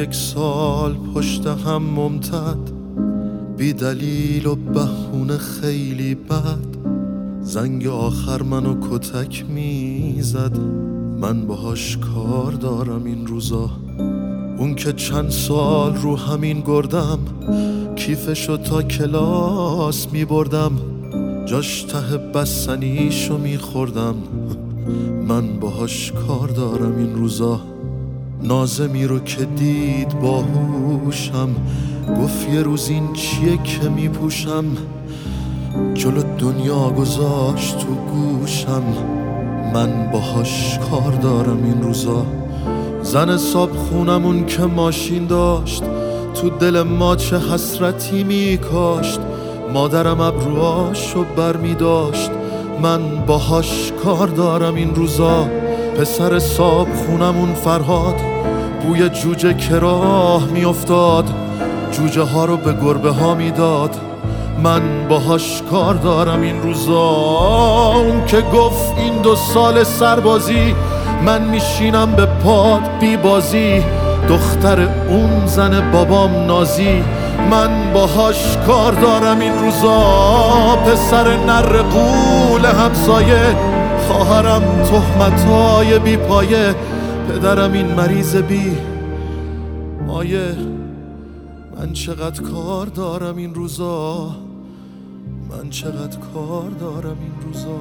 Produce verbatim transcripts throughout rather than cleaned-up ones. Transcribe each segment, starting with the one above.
یک سال پشت هم ممتد، بی دلیل و بهونه خیلی بد، زنگ آخر منو کتک میزد. من باهاش کار دارم این روزا. اون که چند سال رو همین گردم، کیفشو تا کلاس میبردم، جاش ته بستنیشو میخوردم. من باهاش کار دارم این روزا. نازمی رو که دید باهوشم، گفت یه روز این چیه که میپوشم، جلو دنیا گذاشت تو گوشم. من باهاش کار دارم این روزا. زن صاحب خونمون که ماشین داشت، تو دل ما چه حسرتی میکاشت. مادرم ابروهاشو بر میداشت. من باهاش کار دارم این روزا. پسر صاحب خونمون فرهاد، بوی جوجه که راه میافتاد، جوجه ها رو به گربه ها میداد. من باهاش کار دارم این روزا. اون که گفت این دو سال سربازی، من میشینم به پاد بی بازی، دختر اون زن بابام نازی. من باهاش کار دارم این روزا. پسر نر قول همسایه، خواهرم تهمتای بی پایه، پدرم این مریض بی مایه. من چقدر کار دارم این روزا. من چقدر کار دارم این روزا.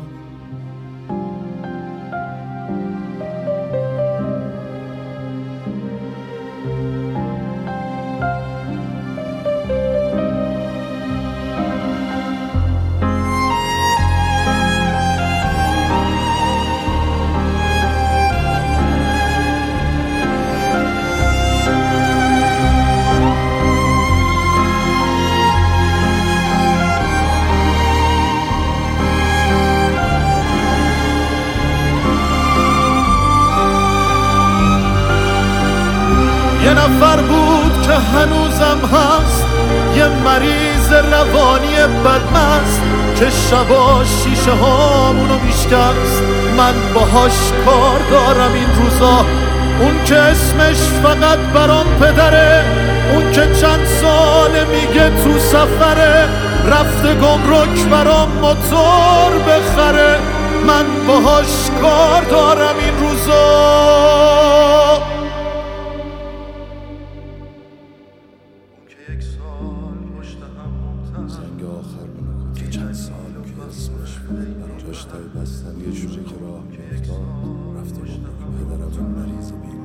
یه نفر بود که هنوزم هست، یه مریض روانی بدمست، که شبا شیشه هامونو میشکست. من باهاش کار دارم این روزا. اون که اسمش فقط برام پدره، اون که چند ساله میگه تو سفره، رفته گمرک برام موتور بخره. من باهاش کار دارم این روزا. زنگ آخر منو که چند سال که اسمش جاش تای بستن یه جوجه که راه میافتاد، رفته گمرک پدرم اون مریض بی